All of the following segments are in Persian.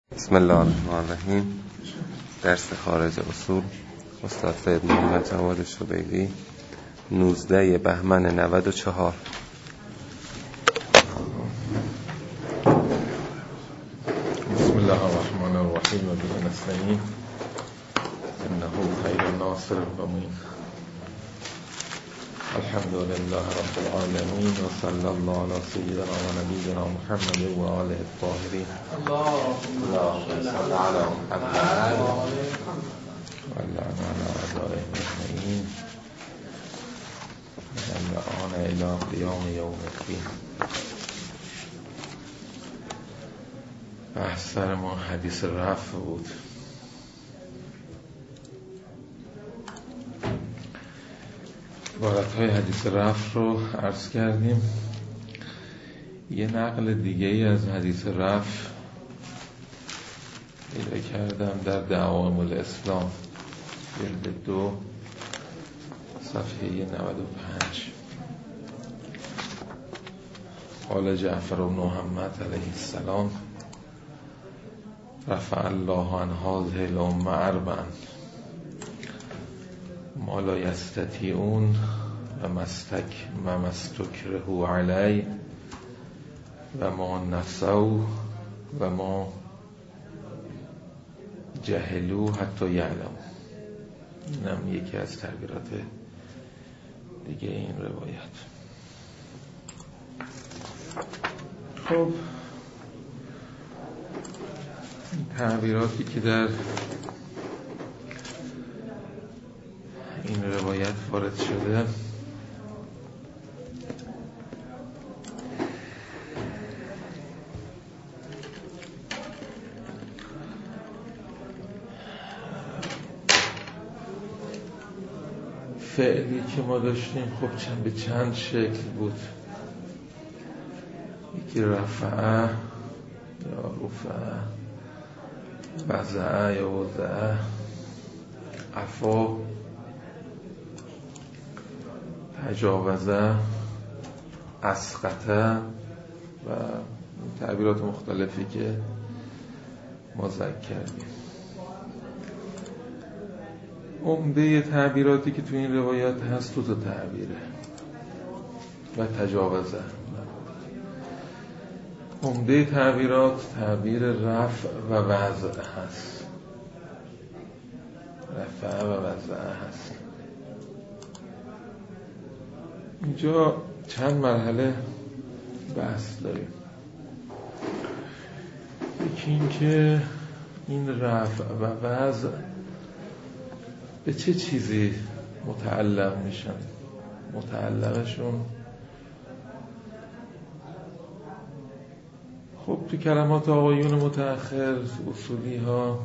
بسم الله الرحمن الرحیم. درس خارج اصول استاد سید محمد جواد شبیلی 19 بهمن 94. بسم الله الرحمن الرحیم و به نستعین انه خیر ناصر و معین. الحمد لله رب العالمین و صلی الله علی سیدنا و نبینا محمد و آله الطاهرین. اللهم صل علی محمد و علی اعدائهم اجمعین من الآن الی قیام یوم الدین. بحث سر ما حدیث رفع بود. عبارت‌های حدیث رفع رو عرض کردیم. یه نقل دیگه ای از حدیث رفع پیدا کردم در دعاوی الاسلام جلد 2 صفحه 95. قال جعفر بن محمد علیه السلام رفع الله عن هذه الامه اربعا ما لا یستطیعون و مستکرهوا علی و ما نسوا و ما جهلوا حتی یعلموا. اینم یکی از تعبیرات دیگه این روایت. خب تعبیراتی که در این روایت وارد شده فعلی که ما داشتیم خب به چند شکل بود. یکی رفعه یا رفعه، وضعه یا وضعه، عفا، تجاوزه، اسقطه و تعبیرات مختلفی که ما ذکر کردیم. عمده تعبیراتی که تو این روایت هست دو تعبیره و تجاوزه. عمده تعبیرات تعبیر رفع و وضع هست. رفع و وضع هست. اینجا چند مرحله بحث داریم. یکی این که این رفع و وضع به چه چیزی متعلق میشن. متعلقشون خب تو کلمات آقایون متأخر اصولی ها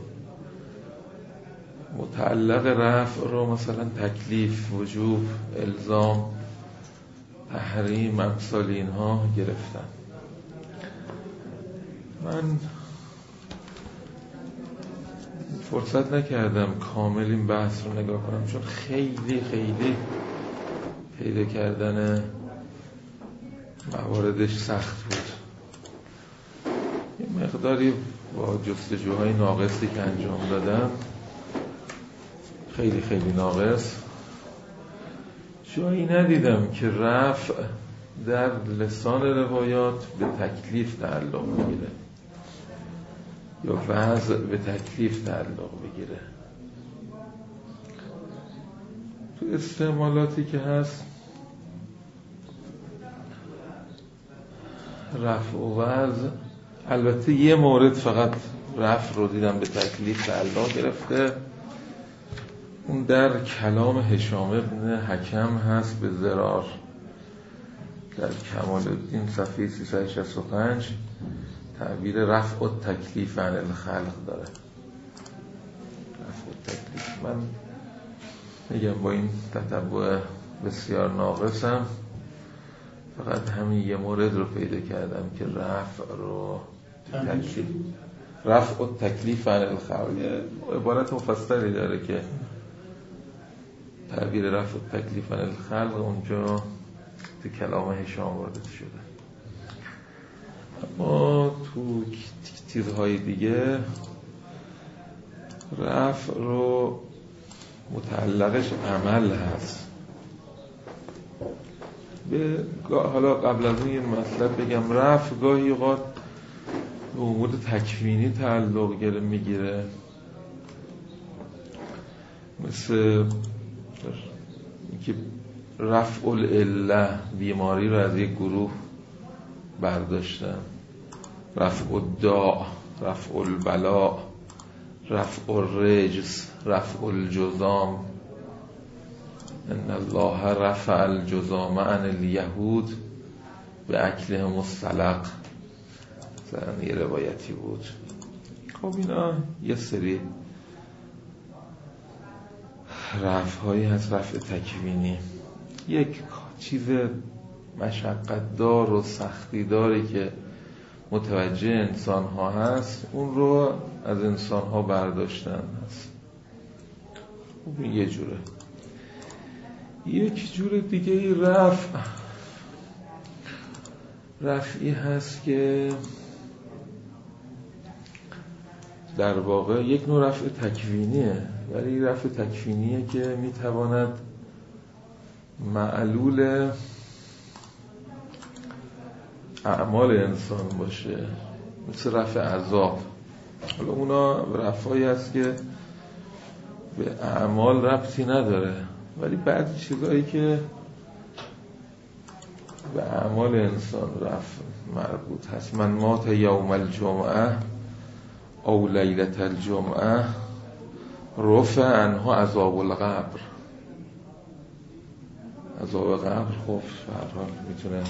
متعلق رفع رو مثلا تکلیف، وجوب، الزام، تحریم، امثال اینها گرفتن. من فرصت نکردم کامل این بحث رو نگاه کنم چون خیلی پیدا کردن مواردش سخت بود. یه مقداری با جستجوهای ناقصی که انجام دادم، خیلی ناقص، جایی ندیدم که رفع در لسان روایات به تکلیف تعلق بگیره یا وضع به تکلیف تعلق بگیره. تو استعمالاتی که هست رفع و وضع، البته یه مورد فقط رفع رو دیدم به تکلیف تعلق گرفته، اون در کلام هشام بن حکم هست به ضرار در کمال الدین صفحه 365 تعبیر رفع التکلیف عن الخلق داره. رفع التکلیف، من میگم با این تتبع بسیار ناقصم، فقط همین یه مورد رو پیدا کردم که رفع التکلیف عن الخلق عبارت مفصلی داره که تعبیر رفع التکلیف عن الخلق اونجا تو کلام هشام وارد شده. اما تو چیزهای دیگه رفع رو متعلقش عمل هست. حالا قبل از این مطلب بگم، رفع گاهی اوقات به امور تکوینی تعلق میگیره، مثل که رفع العله، بیماری رو از یک گروه برداشتن، رفع الداء، رفع البلاء، رفع الرجز، رفع الجذام. ان الله رفع الجذام عن الیهود به اکلهم السلق، مثلا یه روایتی بود. خب اینا یه سری رفع هایی هست، رفع تکوینی. یک چیز مشقت دار و سختی داری که متوجه انسان ها هست، اون رو از انسان ها برداشتن هست. خب این یه جوره. یک جور دیگه رفعی هست که در واقع یک نوع رفع تکوینیه، ولی رفع تکوینیه که میتواند معلول اعمال انسان باشه، مثل رفع عذاب. حالا اونا رفعی هست که به اعمال ربطی نداره، ولی بعضی چیزایی که به اعمال انسان رفع مربوط هست. من مات یوم الجمعه او لیلة الجمعه رفع عنه عذاب القبر. عذاب قبر خب به هر حال میتونه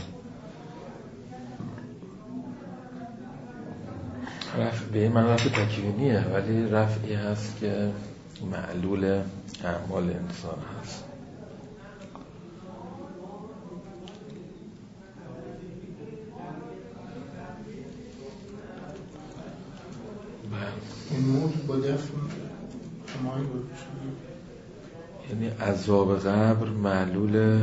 به من رفع تکوینیه، ولی رفعی هست که معلول اعمال انسان هست. این موت با دفن همایی بود، یعنی عذاب قبر معلول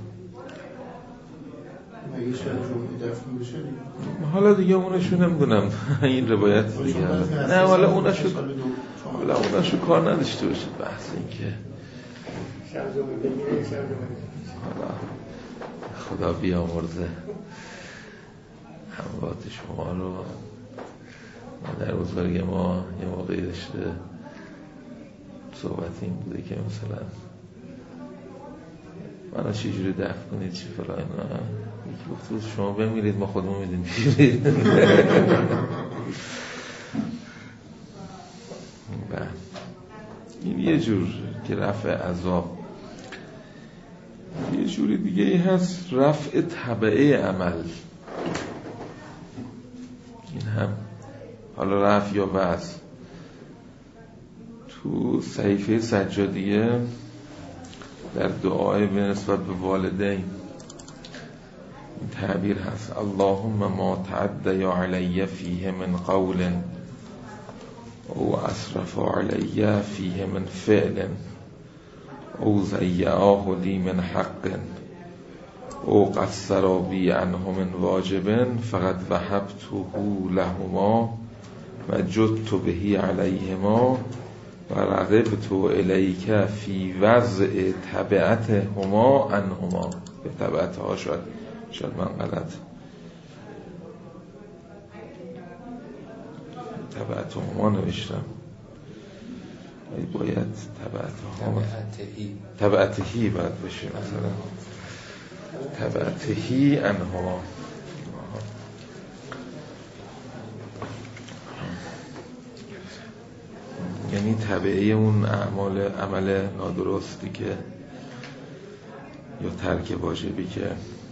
مگه شب جمعه دفن بشه دیگه. حالا دیگه اونشو نمیدونم این روایت دیگه نه، حالا اونشو کار نداشته باشید بحث این که حالا خدا بیامرزه اموات شما رو. در بزرگ ما یه موقعی داشته صحبت این بوده که مثلا منو چی جوری دفن کنید چی فلان اینا، یکی گفت شما بمیرید ما خودمون میدیم. این یه جور که رفع عذاب. یه جوری دیگه ای هست رفع تبعه عمل. این هم حالا رفع یا وضع. تو صحیفه سجادیه در دعای به نسبت به والدین این تعبیر هست: اللهم ما تعدی علی فیه من قول او اسرف علی فیه من فعل او ضیعاه لی من حق او قصر بی عنه من واجب فقد وهبته لهما و جدت بهی علیهما و رغبت الیک فی وضع تبعت هما عنهما. به تبعت ها شاید من غلط، تبعت هما نوشتم، باید تبعتهی باید بشه، مثلا تبعتهی عنهما. یعنی تبعه اون عمل نادرستی که یا ترک واجبی که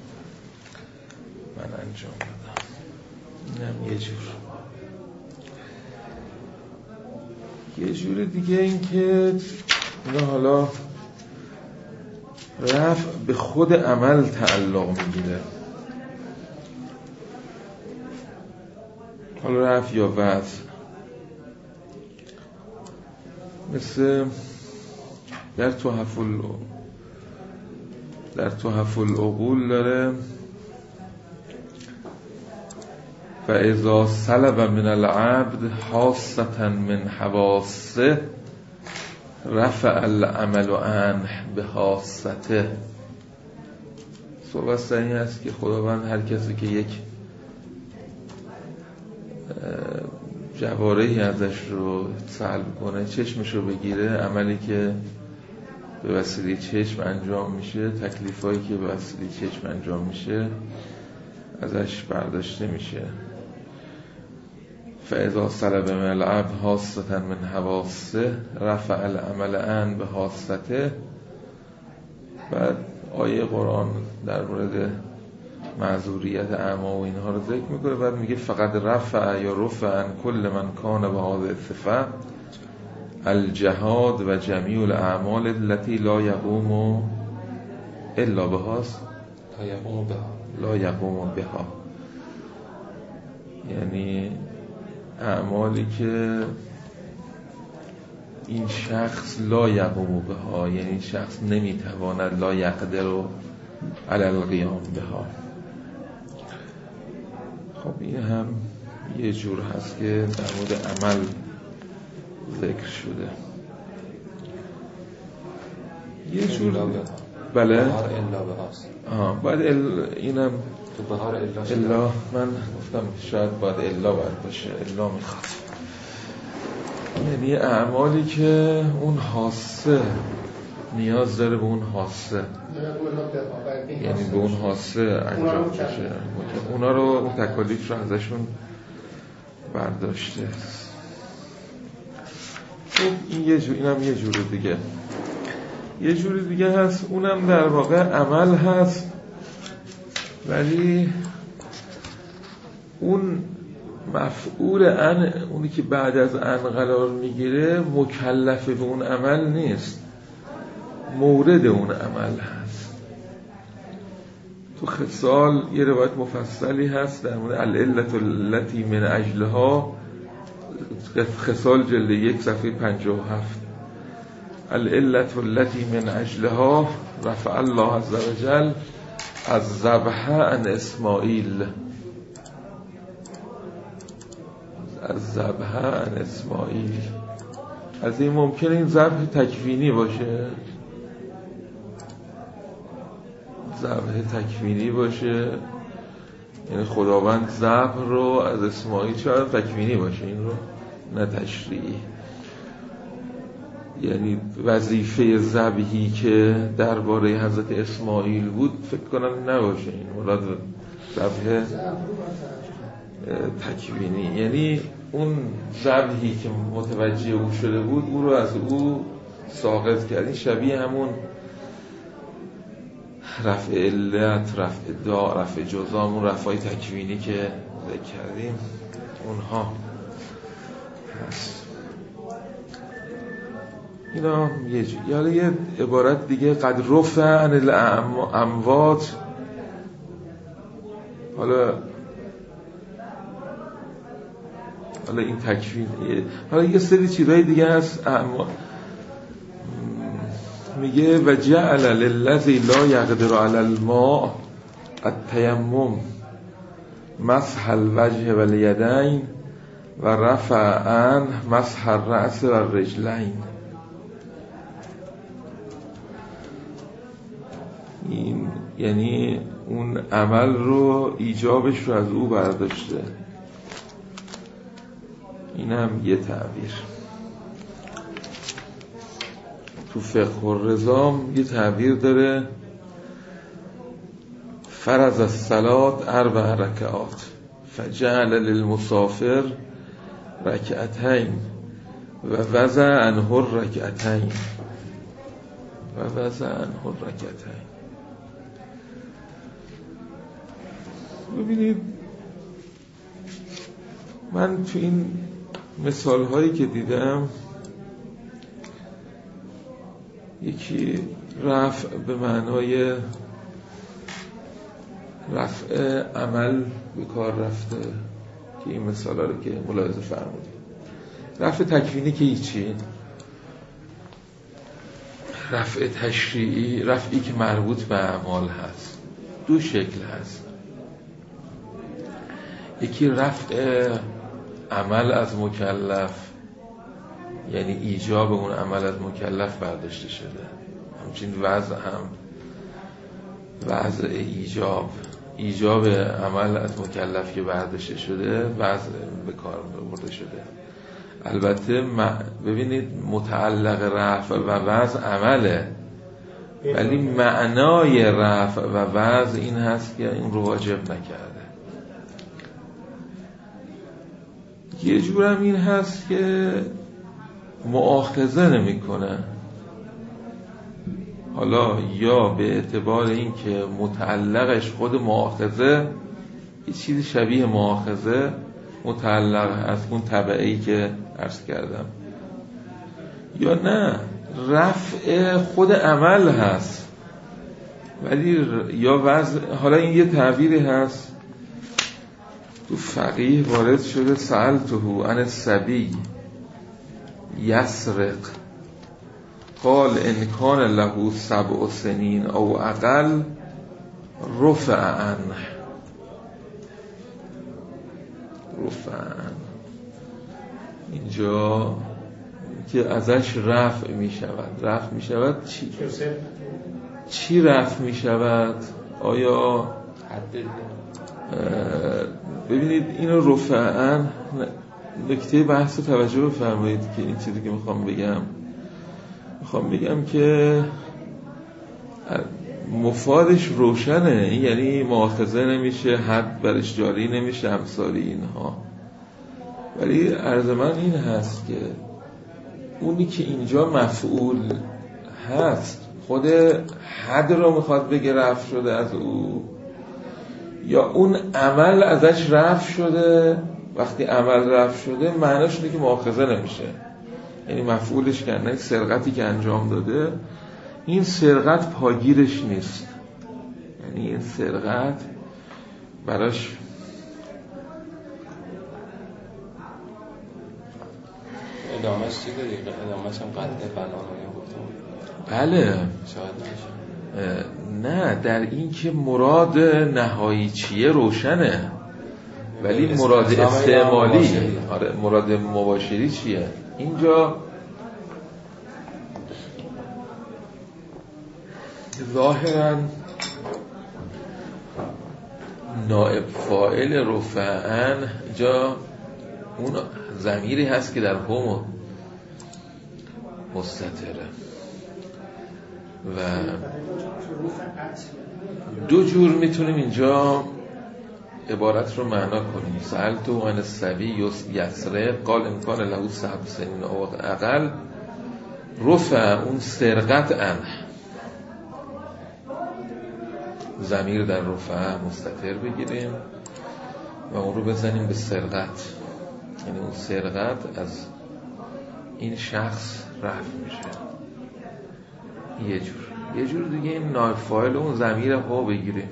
من انجام دادم. اینم یه جور دیگه این که اینا حالا رفع به خود عمل تعلق میگیره، حالا رفع یا وضع. مثل در تحف العقول داره فاذا سلب من العبد حاسة من حواسه رفع العمل عنه به حاسته. صحبت این است که خداوند هر کسی که یک جوارحی ازش رو سلب کنه، چشمش رو بگیره، عملی که به وسیله چشم انجام میشه، تکلیفایی که به وسیله چشم انجام میشه ازش برداشته میشه. فاذا سلب من العبد حاسة من حواسه رفع العمل عنه به حاسته. بعد آیه قرآن در مورد معذوریت اعما و اینها رو ذکر میکنه. بعد میگه فقط رفع یا رفع عن کل من کان به هذه الصفه الجهاد و جمیع الاعمال التي لا يقوم الا بها لا يقوم بها، یعنی اعمالی که این شخص لا یقوم بها، یعنی این شخص نمیتواند، لا یقدر علی القیام بها. خب این هم یه جور هست که در مورد عمل ذکر شده. یه جور بله باید اینم تو بهار الا من گفتم شاید باید الا باید باشه، الا میخواد، یعنی اعمالی که اون حاسه نیاز داره به اون حاسه، یعنی به اون حاسه انجام بشه، اونا رو اون تکالیف رو ازشون برداشته. خب این یه جور، اینم یه جور دیگه. یه جور دیگه هست، اونم در واقع عمل هست ولی اون مفعول ان، اونی که بعد از ان قرار میگیره مکلف به اون عمل نیست، مورد اون عمل هست. تو خصال یه روایت مفصلی هست در مورد العلة التي من اجلها، خصال جلد 1 صفحه 57. العلة التي من اجلها رفع الله عز وجل از ذبح عن اسماعیل، از ذبح عن اسماعیل. از این ممکنه این ذبح تکوینی باشه، ذبح تکوینی باشه، یعنی خداوند ذبح رو از اسماعیل، شاید تکوینی باشه، این رو نه تشریعی، یعنی وظیفه ذبحی که درباره حضرت اسماعیل بود فکر کنم نباشه، این مراد ذبح تکوینی، یعنی اون ذبحی که متوجه او شده بود او رو از او ساقط کرد. این شبیه همون رفع علت، رفع داء، رفع جزام، اون رفعای تکوینی که ذکر کردیم اونها هست. اینا یه عبارت دیگه، قد رفع عن الاموات. حالا این تکوین، حالا یه سری چیزای دیگه هست. میگه و جعل للذی لا یقدر علی الماء التیمم مسح الوجه والیدین و رفع عنه مسح الرأس والرجلین. این یعنی اون عمل رو، ایجابش رو از او برداشته. این هم یه تعبیر. تو فقه الرضا یه تعبیر داره، فرض الصلاة 4 رکعات فجعل للمسافر رکعتین و وضع عنه الرکعتین و وضع عنه الرکعتین. ببینید من تو این مثال هایی که دیدم، یکی رفع به معنای رفع عمل به کار رفته که این مثال ها رو که ملاحظه فرمودید. رفع تکوینی که هیچی، رفع تشریعی، رفعی که مربوط به اعمال هست. دو شکل هست. یکی رفع عمل از مکلف، یعنی ایجاب اون عمل از مکلف برداشته شده. همچنین وضع هم وضع ایجاب عمل از مکلف که برداشته شده، وضع به کار برده شده. البته ببینید متعلق رفع و وضع عمله، ولی معنای رفع و وضع این هست که این رو واجب نکرده. یه جورم این هست که مؤاخذه نمیکنه، حالا یا به اعتبار این که متعلقش خود مؤاخذه، یه چیزی شبیه مؤاخذه متعلق از اون تبعی که عرض کردم، یا نه رفع خود عمل هست ولی یا وضع. حالا این یه تعبیری هست تو فقیه وارد شده، سألته عن الصبی یسرق قال ان کان له 7 سنین او اقل رفع عنه. اینجا که ازش رفع می شود چی رفع می شود؟ آیا ببینید اینو رفعاً، نکته بحث رو توجه بفرمایید که این چیزی که میخوام بگم که مفادش روشنه، یعنی مؤاخذه نمیشه، حد برش جاری نمیشه، امثال اینها. ولی عرض من این هست که اونی که اینجا مفعول هست خود حد رو میخواد بگه رفع شده از او، یا اون عمل ازش رفع شده. وقتی عمل رفع شده معناش اینه که مؤاخذه نمیشه، یعنی مفعولش کنه سرقتی که انجام داده، این سرقت پاگیرش نیست، یعنی این سرقت براش ادامهش چی داری؟ ادامهش هم قطعه بنانه گفتم. بله شاید نشه. نه، در این که مراد نهایی چیه روشنه، ولی مراد استعمالی، آره مراد مباشری چیه اینجا؟ ظاهراً نائب فاعل رفعاً اینجا اون ضمیری هست که در هم مستتره و دو جور میتونیم اینجا عبارت رو معنا کنیم. سألته عن الصبی یسرق قال ان کان له 7 سنین او اقل رفع اون سرقت عنه، ضمیر در رفع مستتر بگیریم و اون رو بزنیم به سرقت، یعنی اون سرقت از این شخص رفع میشه. یه جور دیگه این نائب فاعل اون ضمیر ها بگیریم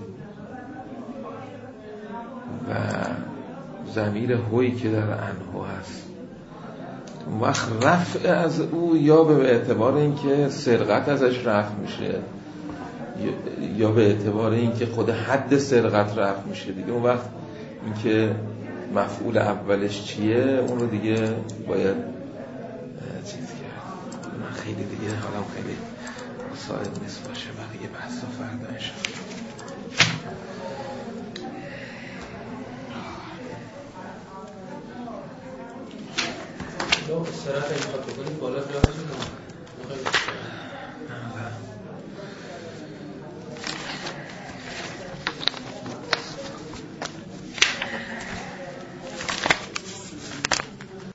و ضمیر هویی که در انها هست، وقت رفع از او یا به اعتبار اینکه سرقت ازش رفع میشه یا به اعتبار اینکه خود حد سرقت رفع میشه دیگه. اون وقت اینکه مفعول اولش چیه اون رو دیگه باید چیز کرد. من خیلی دیگه حالم خیلی مساعد نیست باشه، بقیه بحثا فردا انشاءالله. استراحت میخواد بکنید بالا جا بشید.